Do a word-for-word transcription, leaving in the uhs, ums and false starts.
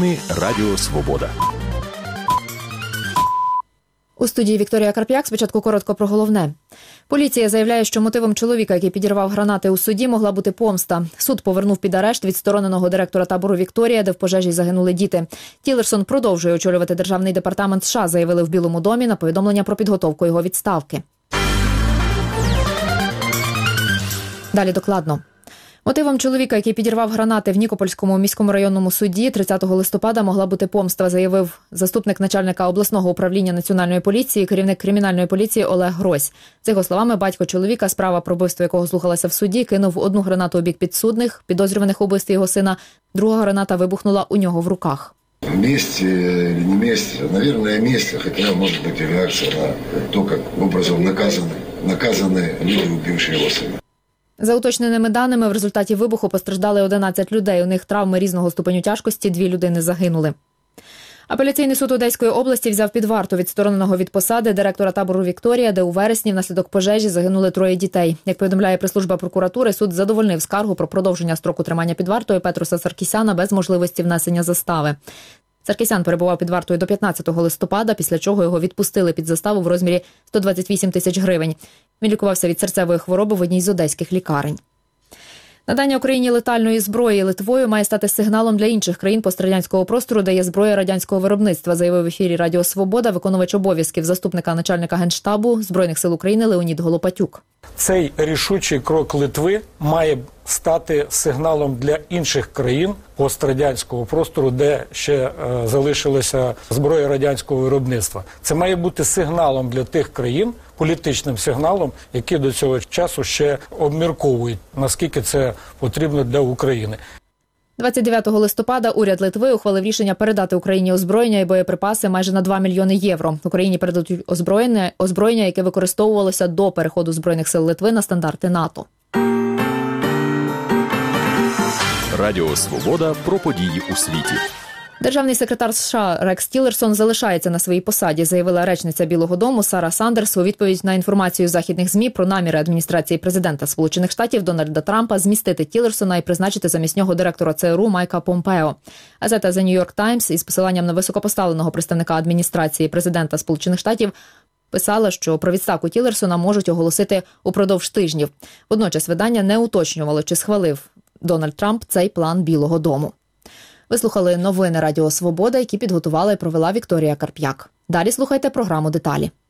Новини Радіо Свобода. У студії Вікторія Карп'як. Спочатку коротко про головне. Поліція заявляє, що мотивом чоловіка, який підірвав гранати у суді, могла бути помста. Суд повернув під арешт відстороненого директора табору «Вікторія», де в пожежі загинули діти. Тілерсон продовжує очолювати Державний департамент США, заявили в Білому домі на повідомлення про підготовку його відставки. Далі докладно. Мотивом чоловіка, який підірвав гранати в Нікопольському міському районному суді, тридцятого листопада могла бути помста, заявив заступник начальника обласного управління Національної поліції, керівник кримінальної поліції Олег Грось. За його словами, батько чоловіка, справа про вбивство якого слухалася в суді, кинув одну гранату у бік підсудних, підозрюваних у вбивстві його сина. Друга граната вибухнула у нього в руках. Месть или не месть, наверное, месть, хотя может быть и реакция на то, как образом наказаны, наказаны люди, убившие его сына. За уточненими даними, в результаті вибуху постраждали одинадцять людей. У них травми різного ступеню тяжкості, дві людини загинули. Апеляційний суд Одеської області взяв під варту відстороненого від посади директора табору «Вікторія», де у вересні внаслідок пожежі загинули троє дітей. Як повідомляє прес-служба прокуратури, суд задовольнив скаргу про продовження строку тримання під вартою Петруса Саркісяна без можливості внесення застави. Саркісян перебував під вартою до п'ятнадцятого листопада, після чого його відпустили під заставу в розмірі сто двадцять вісім тисяч гривень. Він лікувався від серцевої хвороби в одній з одеських лікарень. Надання Україні летальної зброї Литвою має стати сигналом для інших країн пострадянського простору, де є зброя радянського виробництва, заявив в ефірі Радіо Свобода виконувач обов'язків заступника начальника Генштабу Збройних сил України Леонід Голопатюк. Цей рішучий крок Литви має стати сигналом для інших країн пострадянського простору, де ще е, залишилася зброя радянського виробництва. Це має бути сигналом для тих країн, політичним сигналом, які до цього часу ще обмірковують, наскільки це потрібно для України. двадцять дев'ятого листопада уряд Литви ухвалив рішення передати Україні озброєння і боєприпаси майже на два мільйони євро. Україні передадуть озброєння, озброєння, яке використовувалося до переходу Збройних сил Литви на стандарти НАТО. Радіо Свобода про події у світі. Державний секретар США Рекс Тілерсон залишається на своїй посаді, заявила речниця Білого дому Сара Сандерс у відповідь на інформацію західних ЗМІ про наміри адміністрації президента Сполучених Штатів Дональда Трампа змістити Тілерсона і призначити замість нього директора ЦРУ Майка Помпео. Газета The New York Times із посиланням на високопоставленого представника адміністрації президента Сполучених Штатів писала, що про відставку Тілерсона можуть оголосити упродовж тижнів. Водночас видання не уточнювало, чи схвалив Дональд Трамп цей план Білого дому. Ви слухали новини Радіо Свобода, які підготувала і провела Вікторія Карп'як. Далі слухайте програму «Деталі».